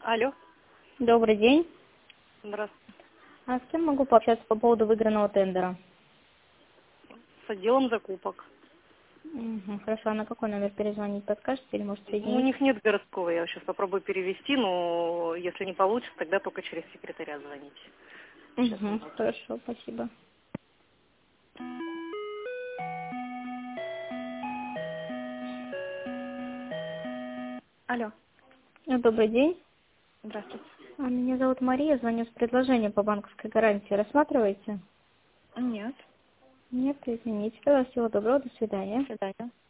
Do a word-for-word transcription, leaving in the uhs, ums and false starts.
Алло. Добрый день. Здравствуйте. А с кем могу пообщаться по поводу выигранного тендера? С отделом закупок. Угу, хорошо, а на какой номер перезвонить подскажете или может Ну, у соединить? них нет городского, я сейчас попробую перевести, но если не получится, тогда только через секретаря звоните. Сейчас Угу, минуту. хорошо, спасибо. Алло. Э, Добрый день. Здравствуйте. А, Меня зовут Мария, звоню с предложением по банковской гарантии. Рассматриваете? Нет. Нет, извините. Тогда всего доброго, до До свидания. свидания.